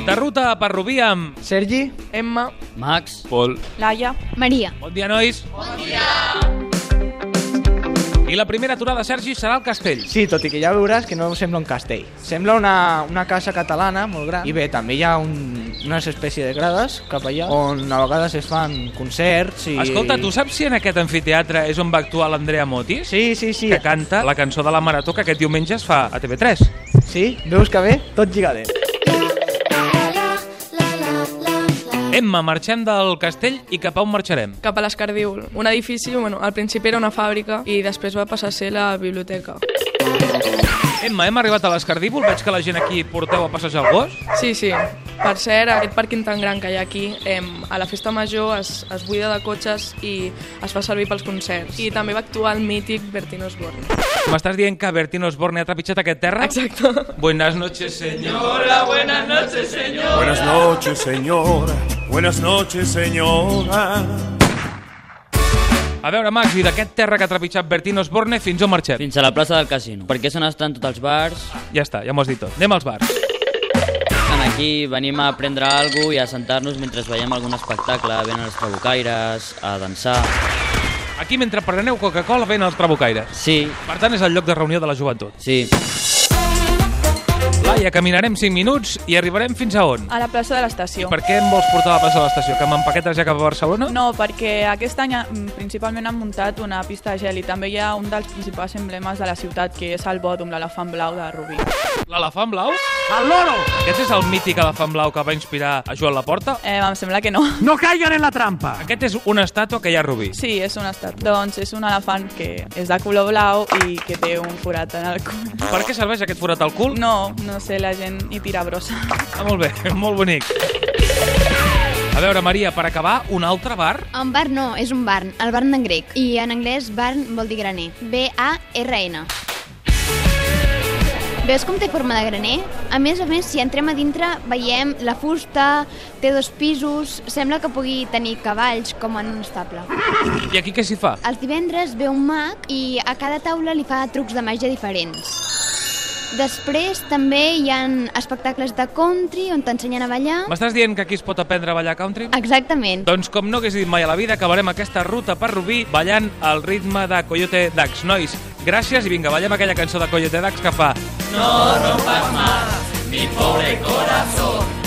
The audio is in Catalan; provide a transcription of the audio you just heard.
De ruta per Rubí amb Sergi, Emma, Max, Pol. Laia, Maria. Bon dia, nois. Bon dia. I la primera aturada, Sergi, serà al castell. sí, tot i que ja veuràs que no sembla un castell. Sembla una casa catalana molt gran. I bé, també hi ha una espècie de grades cap allà on a vegades es fan concerts i... Escolta, tu saps si en aquest amfiteatre és on va actuar l'Andrea Motis? Sí. Que canta la cançó de la Marató que aquest diumenge es fa a TV3. Sí, veus que bé? Tot lligadet. Emma, marxem del castell i cap a on marxarem? cap a l'Escardíol. Un edifici, al principi era una fàbrica i després va passar a ser la biblioteca. Emma, hem arribat a l'Escardíbol, veig que la gent aquí porteu a passejar el gos. Sí. Per cert, aquest pàrquing tan gran que hi ha aquí, a la festa major es buida de cotxes i es fa servir pels concerts. I també va actuar el mític Bertín Osborne. M'estàs dient que Bertín Osborne ha trepitjat aquest terra? Exacte. Buenas noches, señora. Buenas noches, señora. Buenas noches, señora. Buenas noches, señora. A veure, Max, i d'aquest terra que ha trepitjat Bertín Osborne fins on marxem? fins a la plaça del Casino. Perquè són estan tots els bars. Ja està, ja m'ho has dit tot. Anem als bars. Aquí venim a prendre alguna cosa i a sentar-nos mentre veiem algun espectacle. Venen els trabucaires, a dansar. Aquí, mentre preneu Coca-Cola, ven els trabucaires. Sí, Per tant, és el lloc de reunió de la joventut. sí. Laia, caminarem 5 minuts i arribarem fins a on? A la plaça de l'estació. Per què em vols portar a la plaça de l'estació? Que m'empaquetes ja cap a Barcelona? No, perquè aquest any principalment han muntat una pista de gel i també hi ha un dels principals emblemes de la ciutat, que és el bòdom, l'elefant blau de Rubí. L'elefant blau? El loro! Aquest és el mític elefant blau que va inspirar a Joan Laporta? Em sembla que no. No caigan en la trampa. Aquest és una estàtua que hi ha a Rubí. Sí, és un estat. Doncs és un elefant que és de color blau i que té un forat en el cul. Per què serveix aquest forat al cul? No sé, la gent hi tira brossa. Ah, molt bé, molt bonic. A veure, Maria, per acabar, un altre bar? Un bar no, és un barn, el barn d'en grec. I en anglès barn vol dir graner. B-A-R-N. Veus com té forma de graner? A més, si entrem a dintre, veiem la fusta, té 2 pisos, sembla que pugui tenir cavalls com en un estable. I aquí què s'hi fa? Els divendres ve un mag i a cada taula li fa trucs de màgia diferents. Després també hi ha espectacles de country on t'ensenyen a ballar. M'estàs dient que aquí es pot aprendre a ballar country? Exactament. Doncs com no hagués dit mai a la vida, acabarem aquesta ruta per Rubí ballant al ritme de Coyote Dax. Nois, gràcies i vinga, ballem aquella cançó de Coyote Dax que fa... No rompas más mi pobre corazón.